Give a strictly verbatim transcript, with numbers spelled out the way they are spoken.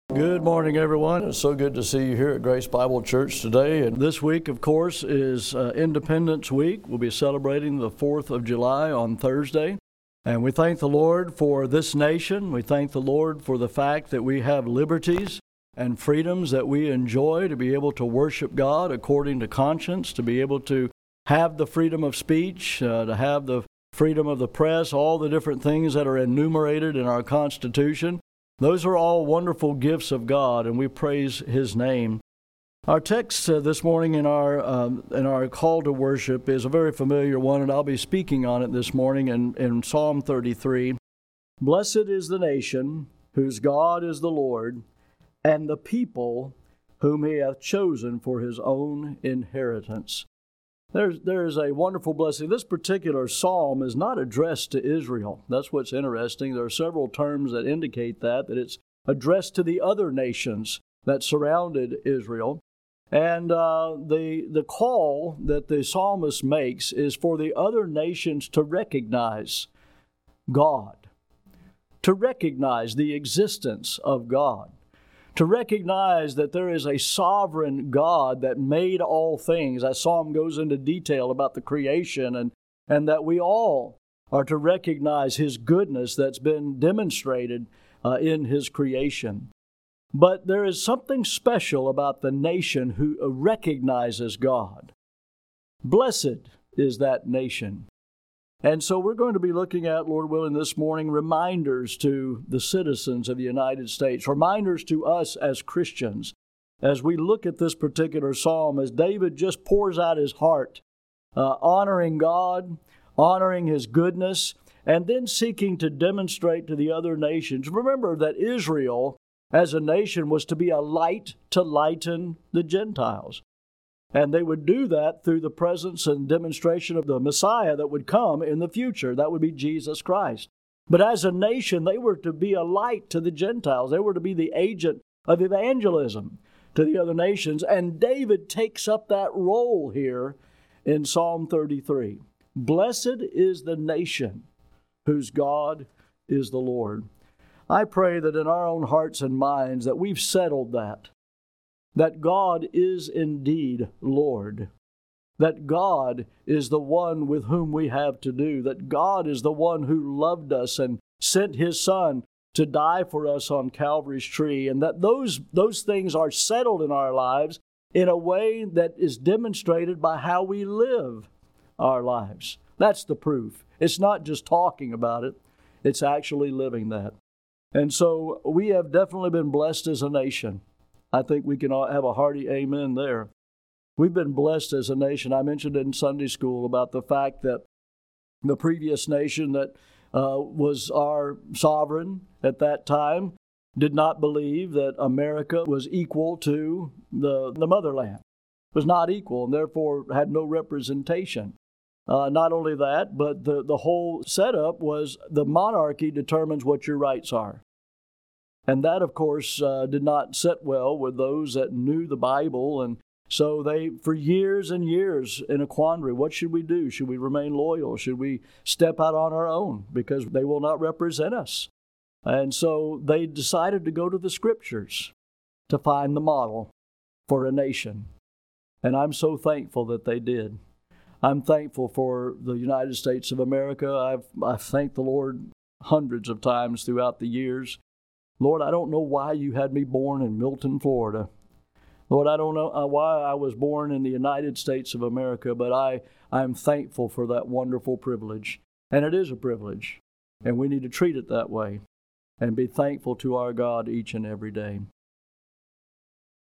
Good morning, everyone. It's so good to see you here at Grace Bible Church today. And this week, of course, is uh, Independence Week. We'll be celebrating the fourth of July on Thursday. And we thank the Lord for this nation. We thank the Lord for the fact that we have liberties and freedoms that we enjoy to be able to worship God according to conscience, to be able to have the freedom of speech, uh, to have the freedom of the press, all the different things that are enumerated in our Constitution. Those are all wonderful gifts of God, and we praise His name. Our text uh, this morning in our um, in our call to worship is a very familiar one, and I'll be speaking on it this morning in, in Psalm thirty-three. Blessed is the nation whose God is the Lord, and the people whom He hath chosen for His own inheritance. There's, there's a wonderful blessing. This particular psalm is not addressed to Israel. That's what's interesting. There are several terms that indicate that, that it's addressed to the other nations that surrounded Israel. And uh, the, the call that the psalmist makes is for the other nations to recognize God, to recognize the existence of God, to recognize that there is a sovereign God that made all things. That psalm goes into detail about the creation, and, and that we all are to recognize His goodness that's been demonstrated uh, in His creation. But there is something special about the nation who recognizes God. Blessed is that nation. And so we're going to be looking at, Lord willing, this morning, reminders to the citizens of the United States, reminders to us as Christians, as we look at this particular psalm, as David just pours out his heart, uh, honoring God, honoring His goodness, and then seeking to demonstrate to the other nations. Remember that Israel, as a nation, was to be a light to lighten the Gentiles. And they would do that through the presence and demonstration of the Messiah that would come in the future. That would be Jesus Christ. But as a nation, they were to be a light to the Gentiles. They were to be the agent of evangelism to the other nations. And David takes up that role here in Psalm thirty-three. Blessed is the nation whose God is the Lord. I pray that in our own hearts and minds that we've settled that. That God is indeed Lord, that God is the one with whom we have to do, that God is the one who loved us and sent His Son to die for us on Calvary's tree, and that those, those things are settled in our lives in a way that is demonstrated by how we live our lives. That's the proof. It's not just talking about it, it's actually living that. And so we have definitely been blessed as a nation. I think we can all have a hearty amen there. We've been blessed as a nation. I mentioned in Sunday school about the fact that the previous nation that uh, was our sovereign at that time did not believe that America was equal to the, the motherland. It was not equal, and therefore had no representation. Uh, not only that, but the, the whole setup was the monarchy determines what your rights are. And that, of course, uh, did not sit well with those that knew the Bible. And so they, for years and years, in a quandary, what should we do? Should we remain loyal? Should we step out on our own? Because they will not represent us. And so they decided to go to the Scriptures to find the model for a nation. And I'm so thankful that they did. I'm thankful for the United States of America. I've, I've thanked the Lord hundreds of times throughout the years. Lord, I don't know why you had me born in Milton, Florida. Lord, I don't know why I was born in the United States of America, but I, I'm thankful for that wonderful privilege. And it is a privilege, and we need to treat it that way and be thankful to our God each and every day.